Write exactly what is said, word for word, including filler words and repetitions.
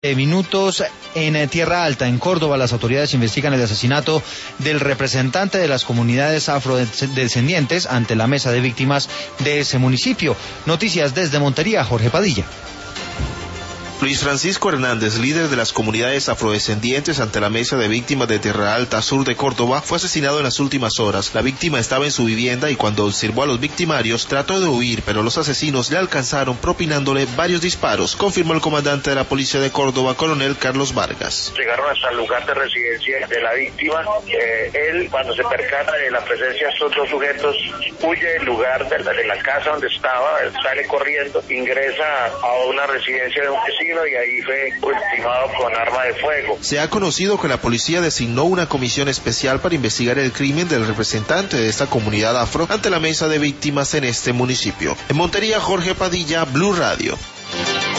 Minutos en Tierra Alta, en Córdoba, las autoridades investigan el asesinato del representante de las comunidades afrodescendientes ante la mesa de víctimas de ese municipio. Noticias desde Montería, Jorge Padilla. Luis Francisco Hernández, líder de las comunidades afrodescendientes ante la mesa de víctimas de Tierra Alta, sur de Córdoba, fue asesinado en las últimas horas. La víctima estaba en su vivienda y cuando observó a los victimarios trató de huir, pero los asesinos le alcanzaron propinándole varios disparos, confirmó el comandante de la policía de Córdoba, coronel Carlos Vargas. Llegaron hasta el lugar de residencia de la víctima. Eh, él, cuando se percata de la presencia de estos dos sujetos, huye del lugar de la, de la casa donde estaba, sale corriendo, ingresa a una residencia de un vecino y ahí fue ultimado con arma de fuego. Se ha conocido que la policía designó una comisión especial para investigar el crimen del representante de esta comunidad afro ante la mesa de víctimas en este municipio. En Montería, Jorge Padilla, Blue Radio.